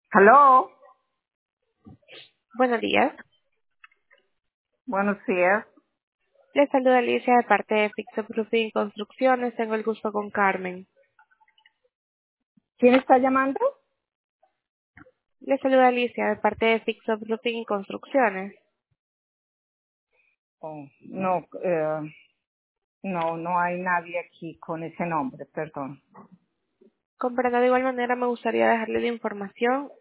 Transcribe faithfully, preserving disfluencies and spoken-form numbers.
Aló, Buenos días. buenos días. Les saluda Alicia de parte de Fixo Roofing Construcciones. Tengo el gusto con Carmen. ¿Quién está llamando? Les saluda Alicia de parte de Fixo Roofing Construcciones. Oh, no, eh, no, no hay nadie aquí con ese nombre, perdón. Comprendo de igual manera, me gustaría dejarle la información